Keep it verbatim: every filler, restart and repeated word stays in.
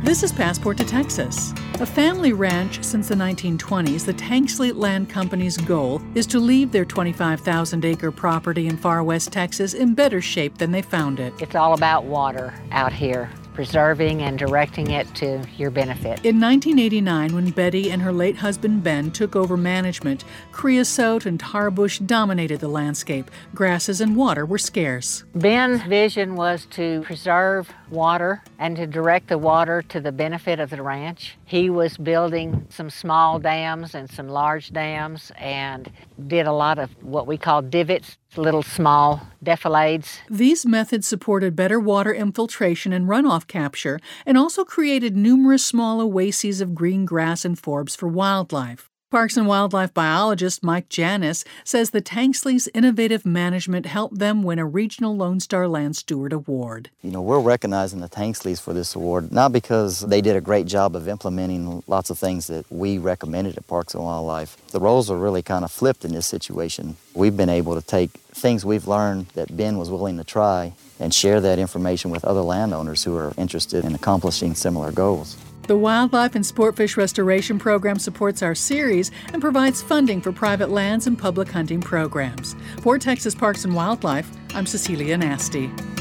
This is Passport to Texas. A family ranch since the nineteen twenties, the Tanksley Land Company's goal is to leave their twenty-five thousand acre property in far west Texas in better shape than they found it. It's all about water out here, preserving and directing it to your benefit. In nineteen eighty-nine, when Betty and her late husband Ben took over management, creosote and tar bush dominated the landscape. Grasses and water were scarce. Ben's vision was to preserve water and to direct the water to the benefit of the ranch. He was building some small dams and some large dams and did a lot of what we call divots, little small defilades. These methods supported better water infiltration and runoff capture and also created numerous small oases of green grass and forbs for wildlife. Parks and wildlife biologist Mike Janis says the Tanksleys' innovative management helped them win a Regional Lone Star Land Steward Award. You know, we're recognizing the Tanksleys for this award, not because they did a great job of implementing lots of things that we recommended at Parks and Wildlife. The roles are really kind of flipped in this situation. We've been able to take things we've learned that Ben was willing to try and share that information with other landowners who are interested in accomplishing similar goals. The Wildlife and Sportfish Restoration Program supports our series and provides funding for private lands and public hunting programs. For Texas Parks and Wildlife, I'm Cecilia Nasty.